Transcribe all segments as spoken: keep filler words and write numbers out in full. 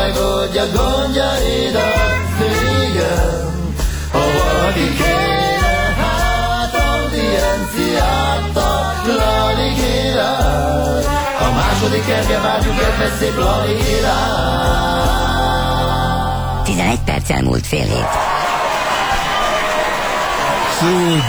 megoldja gondjaidat, végem. Ha valaki kére, hát audienciát taklani király. A második erge várjuk egy szép lali király. tizenegy perccel múlt fél hét. Szúd!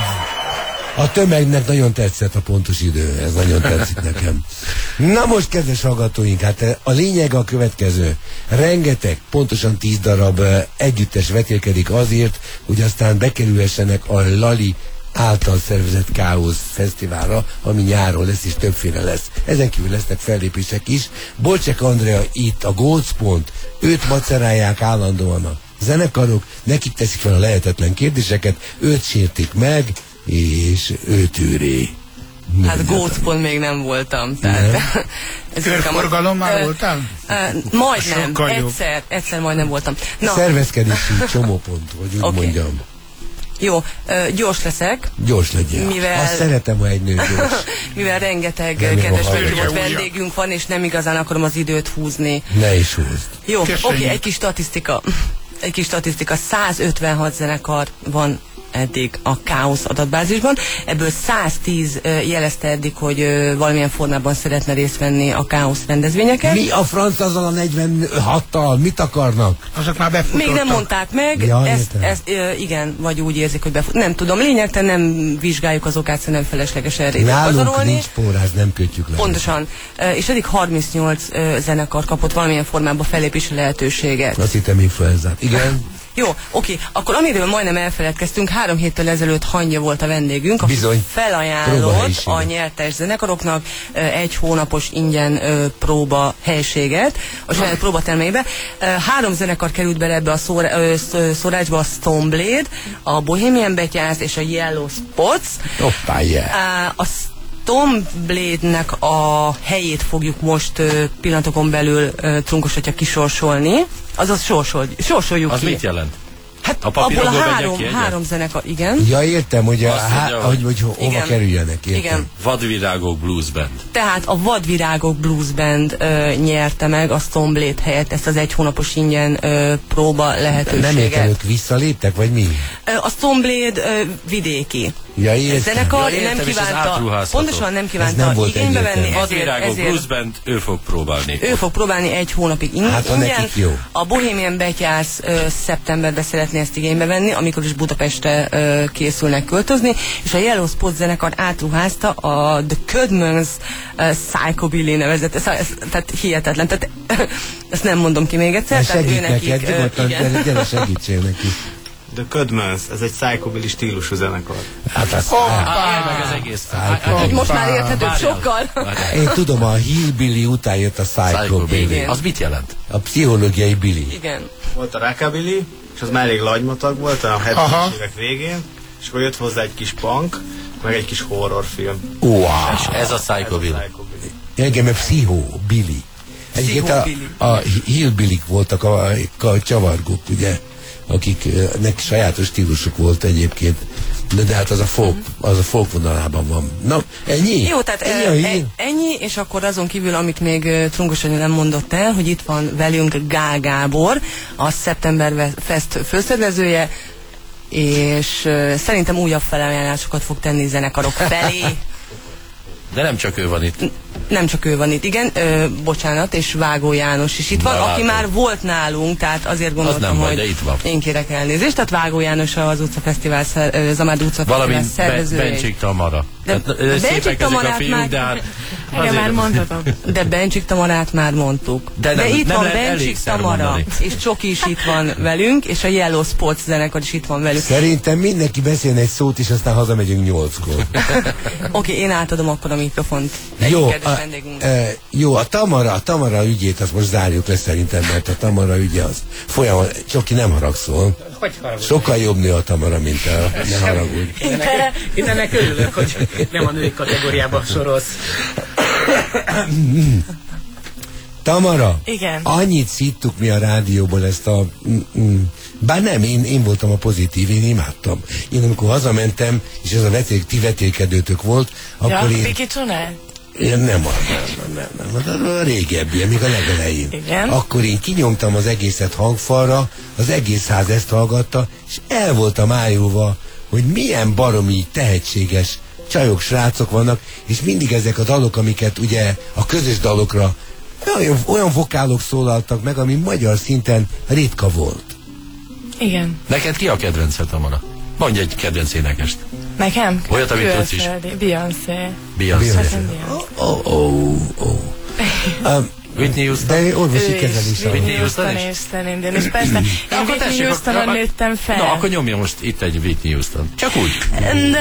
A tömegnek nagyon tetszett a pontos idő, ez nagyon tetszik nekem. Na most, kedves hallgatóink, hát a lényeg a következő. Rengeteg, pontosan tíz darab együttes vetélkedik azért, hogy aztán bekerülhessenek a Lali által szervezett Káosz Fesztiválra, ami nyáron lesz és többféle lesz. Ezen kívül lesznek fellépések is. Bolcsek Andrea itt a Gócpont, őt macerálják állandóan a zenekarok, nekik teszik fel a lehetetlen kérdéseket, őt sértik meg, és ő tűré. Hát Gócpont még nem voltam. Tehát körforgalom már uh, voltál? Uh, majdnem, egyszer, egyszer majdnem voltam. Na. Szervezkedési csomópont, hogy úgy okay. mondjam. Jó, uh, gyors leszek. Gyors legyél. Mivel... Azt szeretem, ha egy nő gyors. Mivel rengeteg kedves meghívott vendégünk van, és nem igazán akarom az időt húzni. Ne is húzd. Jó, oké, okay, egy kis statisztika. Egy kis statisztika. százötvenhat zenekar van eddig a Káosz adatbázisban. Ebből száztíz uh, jelezte eddig, hogy uh, valamilyen formában szeretne részt venni a Káosz rendezvényeken. Mi a franc azzal a negyvenhattal? Mit akarnak? Azok már befutottak. Még nem mondták meg. Ja, ezt, ezt, uh, igen, vagy úgy érzik, hogy befut. Nem tudom, lényegtelen nem vizsgáljuk az okát, szerintem felesleges erre nálunk nincs póráz, nem kötjük le. Pontosan. Uh, és eddig harmincnyolc uh, zenekar kapott valamilyen formában fellépési lehetőséget. Azt hittem influenzát. Igen. Jó, oké, akkor amiről majdnem elfeledkeztünk, három héttel ezelőtt Hangya volt a vendégünk, aki bizony felajánlott a nyertes zenekaroknak egy hónapos ingyen ö, próba helységet a saját próbatermébe. Három zenekar került bele ebbe a szóra, ö, szórácsba, a Stoneblade, a Bohemian Betyász és a Yellow Spots. Hoppá, yeah. A Stoneblade-nek a helyét fogjuk most ö, pillanatokon belül ö, Trunkos atya kisorsolni. Azaz sorsol, sorsoljuk az ki. Az mit jelent? Hát a abból a három, három zenekar, igen. Ja, értem, hogy, a, há, mondja, hogy, hogy hova igen. kerüljenek, értem. Igen. Vadvirágok Blues Band. Tehát a Vadvirágok Blues Band ö, nyerte meg a Stoneblade helyett ezt az egy hónapos ingyen ö, próba lehetőséget. Nem értem, ők visszaléptek, vagy mi? Ö, a Stoneblade ö, vidéki. Ja, értem. Zenekar ja, nem kívánta, pontosan nem kívánta nem igénybe venni. Vadvirágok Blues Band, ő fog próbálni. Ő fog próbálni egy hónapig ingyen. Hát, jó. A Bohemian Betyász ö, szeptemberben szeretné ezt igénybe venni, amikor is Budapestre ö, készülnek költözni, és a Yellow Spot zenekar átruházta a The Cudmans uh, Psychobilly nevezett, ez, ez, tehát hihetetlen, tehát ezt nem mondom ki még egyszer. Tehát ő nekik, uh, igen. Gyere, segítsél neki. The Cudmans, ez egy psychobilly stílusú zenekar. Hát az... meg az egész. Most már érthetőbb sokkal. Én tudom, a hillbilly után jött a psychobilly. Az mit jelent? A pszichológiai billy. Igen. Volt a rockabilly, és az már elég lagymatag volt a hetvenes évek végén, és akkor jött hozzá egy kis punk, meg egy kis horrorfilm. Wow. És ez a psychobilly. Igen, mert pszichobilly. Egyébként a, a hillbillik voltak a, a csavargók, ugye? Akiknek sajátos stílusuk volt egyébként, de, de hát az a folk, az a folk vonalában van. Na, ennyi? Jó, tehát ennyi, e, ennyi, és akkor azon kívül, amit még uh, Trunkos Anya nem mondott el, hogy itt van velünk Gál Gábor, a Szeptember Fest főszervezője, és uh, szerintem újabb felajánlásokat fog tenni zenekarok felé. De nem csak ő van itt. Nem csak ő van itt, igen, ö, bocsánat, és Vágó János is itt van, Na, aki már volt nálunk, tehát azért gondoltam, nem hogy baj, itt van. Én kérek elnézést, tehát Vágó János az utcafesztivál, Zamád utcafesztivál szervezője. Valamint Bencsik Tamara. De Bencsik Tamarát fiúk, már, de hát azért... már mondhatom. De Bencsik Tamarát már mondtuk. De, nem, de itt nem van Bencsik Tamara, mondani. És Csoki is itt van velünk, és a Yellow Sports zenekar is itt van velünk. Szerintem mindenki beszélne egy szót, és aztán hazamegyünk nyolckor. Oké, okay, én átadom akkor a mikrofont. Jó, a, e, jó, a Tamara, a Tamara ügyét azt most zárjuk le szerintem, mert a Tamara ügye az folyamán, Csoki, nem haragszol. Sokkal jobb nő a Tamara, mint a, ne haragudj. Én ennek örülök, hogy nem a női kategóriába sorolsz. Tamara, igen. Annyit szittuk mi a rádióból ezt a... Mm, mm, bár nem, én, én voltam a pozitív, én imádtam. Én amikor hazamentem, és ez a veték, ti vetélkedőtök volt, akkor ja, én... Piki Csunál? Én nem, nem, nem, nem, nem, nem, a régebbi, még a legelején. Igen. Akkor én kinyomtam az egészet hangfalra, az egész ház ezt hallgatta, és el voltam ájulva, hogy milyen baromi tehetséges csajok, srácok vannak, és mindig ezek a dalok, amiket ugye a közös dalokra olyan, olyan vokálok szólaltak meg, ami magyar szinten ritka volt. Igen. Neked ki a kedvenced, Tamara? Mondj egy kedvenc énekest. Nekem? Olyat, amit tudsz is. Beyoncé. Beyoncé. Ó, ó, ó. Whitney Houston. De orvosi kezelés. Whitney Houston is? És Celine és persze, én Whitney Houstonon nőttem fel. Na, akkor nyomja most itt egy Whitney Houston. Csak úgy. And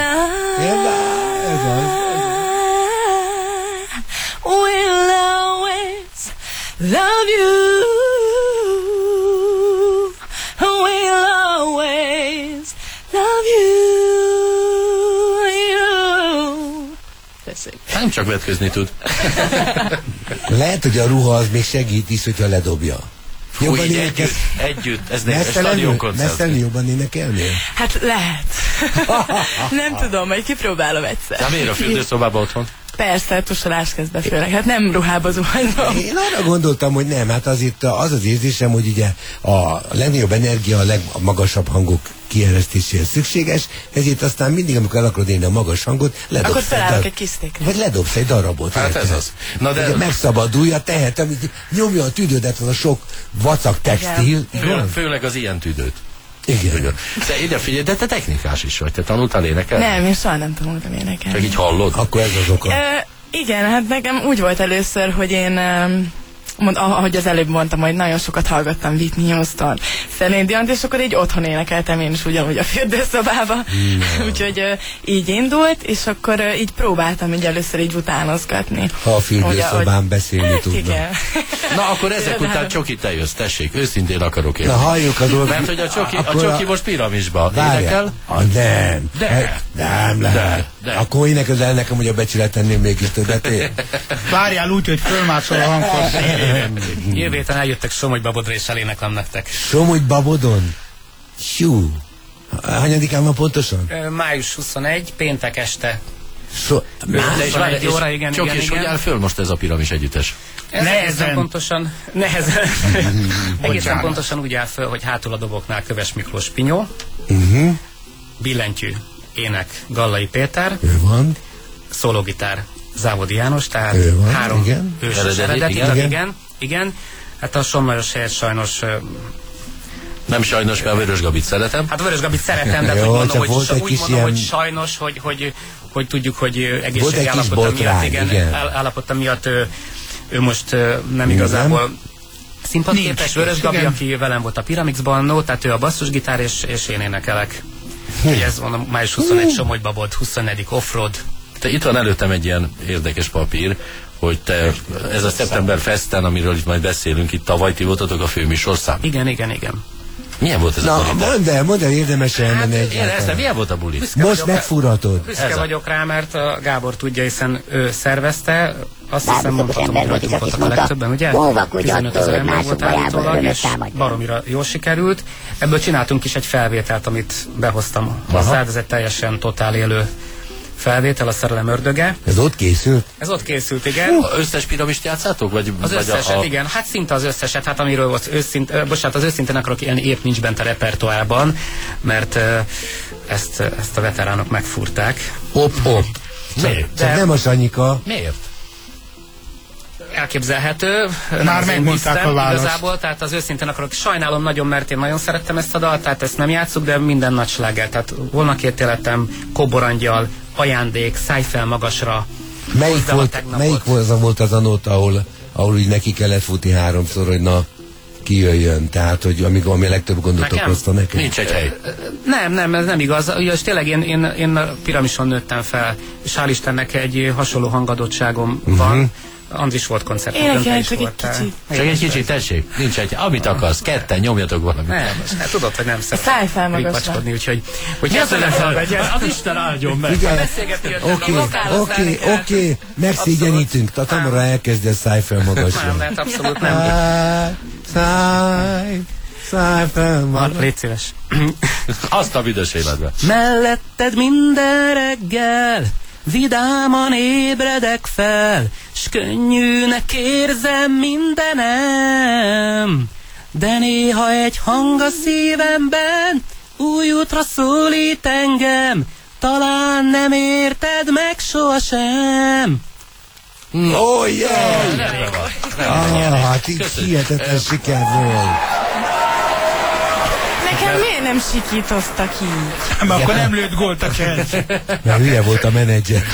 I will always love you. Will always love you. you. Tessék. Nem csak vetközni tud. Lehet, hogy a ruha az még segít is, hogyha ledobja. Fú, így együtt, együtt, ez egy stadionkoncert. Messzelni jobban énekelnél? Hát lehet. Nem tudom, majd kipróbálom egyszer. De miért a fürdőszobában otthon? Persze, tusolás közben főleg. Hát nem ruhába zuhanyzom. Én arra gondoltam, hogy nem, hát az itt az az érzésem, hogy ugye a legnagyobb energia a legmagasabb hangok kieresztéséhez szükséges, ezért aztán mindig, amikor el akarod élni a magas hangot, ledobsz akkor felállok egy, egy kis székre. vagy ledobsz egy darabot. Hát ez az. Na de... Megszabadulj a tehet, amit nyomja a tüdődet, az a sok vacak textil. Fő, főleg az ilyen tüdőt. Igen. De ide figyelj, de te technikás is vagy, te tanultál énekelni? Nem, én soha nem tanultam énekelni. Csak így hallod? Akkor ez az oka. E, igen, hát nekem úgy volt először, hogy én, mond, ahogy az előbb mondtam, hogy nagyon sokat hallgattam Whitney Houston, Celine Diont, és akkor így otthon énekeltem én is ugyanúgy a fürdőszobába. No. Úgyhogy uh, így indult, és akkor uh, így próbáltam így először így utánozgatni. Ha a fürdőszobán ugye, beszélni tudna. Igen. Na akkor ezek után Csoki, te jössz, tessék, őszintén akarok én. Na halljuk a dolgot. Mert hogy a Csoki, a Csoki most piramisba énekel. Ah, nem. De. Nem lehet. De. De. Akkor énekezz el nekem, hogy a becsületennél mégis többet ér. Várjál úgy, hogy fölmászol a hanghoz. Jövő héten eljöttek Somogy-Babodra és eléneklem nektek. Somogy-Babodon? Hú. Hanyadikán van pontosan? május huszonegy, péntek este. So, huszonegy óra, igen, Csoki, igen, és igen. hogy áll föl most ez a piramis együttes? Ez nehezen. pontosan, nehezen. Egészen pontosan úgy áll föl, hogy hátul a doboknál Köves Miklós Pinyó, uh-huh. billentyű, ének Gallai Péter, ő van, szólógitár Závodi János, tehát van, három igen. ősös eredeti, igen. igen, igen, igen. Hát a Somlajos helyet sajnos... Nem sajnos, mert a Vörös Gabit szeretem. Hát a Vörös Gabit szeretem, de jó, úgy mondom, hogy, úgy mondom ilyen... hogy sajnos, hogy, hogy, hogy tudjuk, hogy egészségi állapota miatt, igen, igen. állapota miatt ő, ő most nem igazából színpadképes. Vörös Gabi, igen. Aki velem volt a Piramixban annó, tehát ő a basszusgitár, és, és én énekelek. Ugye ez van a május huszonegy, Somogy-Babod, huszonegyedik Offroad. Te itt van előttem egy ilyen érdekes papír, hogy te, ez a Szeptember Festen, amiről itt majd beszélünk, itt tavaly ti voltatok a főműsorszám. Igen, igen, igen. Milyen volt ez Na, a buli? mondd el, mondd el, érdemes elmenni hát, egyáltalán. Milyen volt a buli? Büszke most megfúratod. Büszke vagyok rá, mert a Gábor tudja, hiszen ő szervezte. Azt hiszem mondhatom, hogy rajtunk voltak a legtöbben, ugye? tizenöt ezer ember volt állítólag, és baromira jól sikerült. Ebből csináltunk is egy felvételt, amit behoztam hozzá, ez egy teljesen totál élő felvétel, a Szerelem ördöge. Ez ott készült? Ez ott készült, igen. Az összes piramist játszátok? Vagy, az vagy összeset, a, a... igen. Hát szinte az összeset, hát amiről volt őszint, bocsánat, az őszintén akarok élni, épp nincs bent a repertoárban, mert uh, ezt, ezt a veteránok megfúrták. Hopp, hopp. Miért? De nem a Sanyika. Miért? Elképzelhető. Már megmondták a választ. Igazából, tehát az őszintén akarok. Sajnálom nagyon, mert én nagyon szerettem ezt a dalt, tehát ezt nem játsszuk, de minden nagy sláger. Tehát volna két életem, Kóborangyal, Ajándék, Szállj fel magasra. Melyik volt, melyik volt az, volt az a nóta, ahol, ahol úgy neki kellett futni háromszor, hogy na, kijöjjön, tehát, hogy amíg ami a legtöbb gondot nekem? okozta nekem. Nincs egy hely. Nem, nem, ez nem igaz. Ugye, és tényleg én, én, én a Piramison nőttem fel, és hál' Istennek egy hasonló hangadottságom uh-huh. van. Andris volt koncert. Énekelj csak egy kicsit. Csak egy kicsit, tessék. Nincs egy. Amit akarsz, ketten nyomjatok valamit. Nem, hát tudod, hogy nem szeretem. Szállj fel magasra. Úgyhogy, hogy ez az Isten áldjon meg. Oké, oké, oké, megszégyenítünk. A Tamara elkezdi a Szállj fel magasra. Nem, lehet, abszolút nem. Szállj, szállj fel magasra. Légy szíves. Azt a büdös életbe. Melletted minden reggel vidáman ébredek fel, s könnyűnek érzem mindenem. De néha egy hang a szívemben új útra szólít engem, talán nem érted meg sohasem. Oh, yeah! Ah, hát így hihetetlen siker volt. Nekem miért nem sikítoztak így? Mert akkor nem lőtt gólt a Chelsea. Mert hülye volt a menedzser.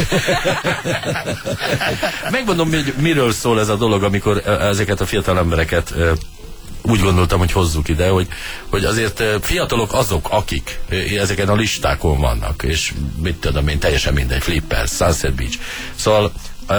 Megmondom, hogy miről szól ez a dolog, amikor ezeket a fiatal embereket úgy gondoltam, hogy hozzuk ide, hogy, hogy azért fiatalok azok, akik ezeken a listákon vannak, és mit tudom én, teljesen mindegy, Flipper, Sunset Beach. Szóval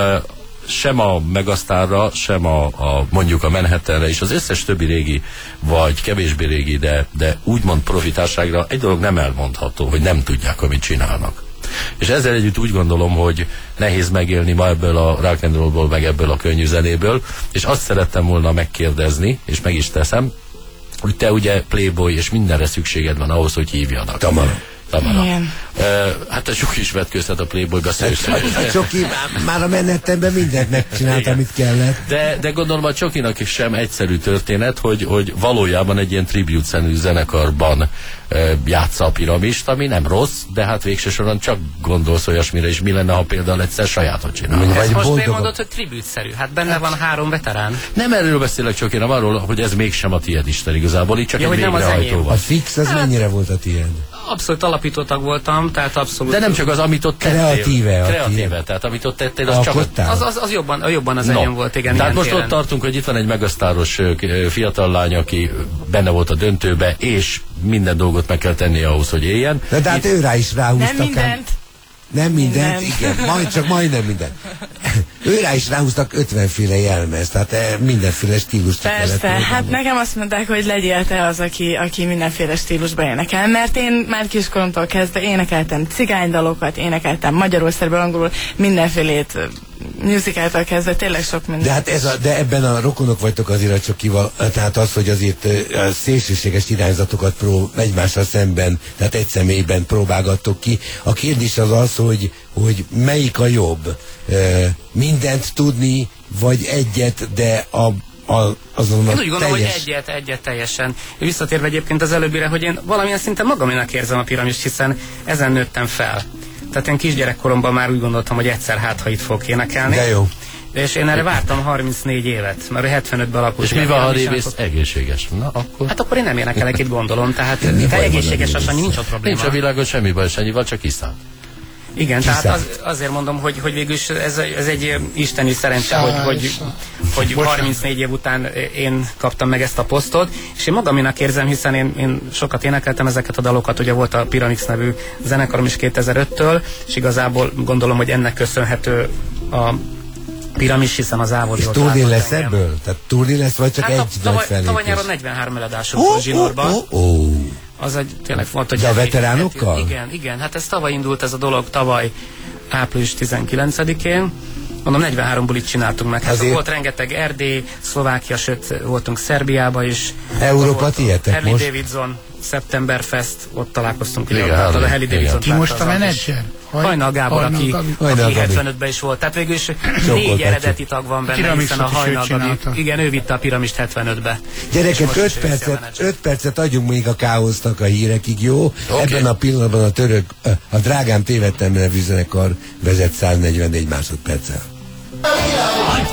sem a Megasztárra, sem a, a mondjuk a Manhattanre és az összes többi régi, vagy kevésbé régi, de, de úgymond profitárságra egy dolog nem elmondható, hogy nem tudják, amit csinálnak. És ezzel együtt úgy gondolom, hogy nehéz megélni ma ebből a rock and rollból, meg ebből a könnyű zenéből, és azt szerettem volna megkérdezni, és meg is teszem, hogy te ugye playboy, és mindenre szükséged van ahhoz, hogy hívjanak. Tamara. Tamara. Igen. Uh, hát a Csoki is vetközhet a Playboyba szőször. A Csoki már a Manhattanben mindent megcsinált, igen, amit kellett. De, de gondolom a Csokinak is sem egyszerű történet, hogy, hogy valójában egy ilyen tribute zenekarban uh, játsza a Piramist, ami nem rossz, de hát végső soron csak gondolsz olyasmire is, mi lenne, ha például egyszer sajátot csinálna. Ezt most miért mondod, hogy tribute-szerű? Hát benne hát, van három veterán. Nem erről beszélek, Csoki, nem arról, hogy ez mégsem a tiéd Isten igazából, itt csak ja, egy végrehajtó van. A fix, az hát, mennyire volt a tiéd? Abszolút alapítótag voltam, tehát abszolút... De nem csak az, amit ott tettél. Kreatíve. Kreatíve, tehát amit ott tettél, az csak... Az, az, az jobban, jobban az no. enyém volt, igen. Tehát most téren. Ott tartunk, hogy itt van egy megasztáros fiatal lány, aki benne volt a döntőbe, és minden dolgot meg kell tennie ahhoz, hogy éljen. De, de hát itt... ő rá is ráhúztak. Nem mindent. Nem mindent, minden. Igen, majd, csak majdnem mindent. Őrá is ráhúztak ötvenféle jelmez, tehát mindenféle stílust kellett. Persze, hát nekem azt mondták, hogy legyél te az, aki, aki mindenféle stílusban énekel, mert én már kiskoromtól kezdve énekeltem cigánydalokat, énekeltem magyarul, szerbül, angolul, mindenfélét, musicáltól kezdve, tényleg sok minden. De hát ez a, de ebben a rokonok vagytok azért a Csokival, tehát az, hogy azért a szélsőséges irányzatokat pró, egymással szemben, tehát egy személyben próbálgattok ki. A kérdés az az, hogy, hogy melyik a jobb? E, mindent tudni, vagy egyet, de a A, azon a én úgy gondolom, teljes... hogy egyet, egyet teljesen. Visszatérve egyébként az előbbire, hogy én valamilyen szinten magaménak érzem a Piramist, hiszen ezen nőttem fel. Tehát én kisgyerekkoromban már úgy gondoltam, hogy egyszer hát, ha itt fogok énekelni. De jó. És én erre vártam harmincnégy évet, mert hetvenötben alakult. És mi van, ha révész egészséges? Na, akkor... Hát akkor én nem énekelek itt, gondolom. Tehát te egészséges, az annyi nincs ott probléma. Nincs a világon semmi baj, annyival csak iszál. Igen, tehát az, azért mondom, hogy, hogy végülis ez, ez egy isteni szerencse, hogy, hogy, hogy harmincnégy év után én kaptam meg ezt a posztot, és én magaminak érzem, hiszen én, én sokat énekeltem ezeket a dalokat, ugye volt a Pyramix nevű zenekarom is kétezer-öttől, és igazából gondolom, hogy ennek köszönhető a Piramis, hiszen az ávoli ott turné lesz engem. Ebből? Tehát turné lesz, vagy csak hát egy tavaly, nagy fellépés? Tavaly nyáron negyvenhárom eladásunk volt Zsinórban. Oh, oh, oh. Az egy tényleg volt, hogy... De a veteránokkal? Hát, igen, igen, hát ez tavaly indult ez a dolog, tavaly április tizenkilencedikén. Mondom, negyvenhárom bulit csináltunk meg. Hát azért... volt rengeteg Erdély, Szlovákia, sőt voltunk Szerbiába is. Európa tietek Harley most? Davidson, Septemberfest, ott találkoztunk. Igen, a Harley Davidson. Ki most a menedzser? Hajnal Gábor, aki, aki hetvenötben is volt. Tehát végül is négy eredeti tag van benne, hiszen a Hajnal Gabi, igen, ő vitte a Piramist hetvenötbe. Gyerekek, öt percet, öt percet adjunk még a káosznak a hírekig, jó? Okay. Ebben a pillanatban a török, a Drágám tévedtem nevű zenekar vezet száznegyvennégy másodperccel.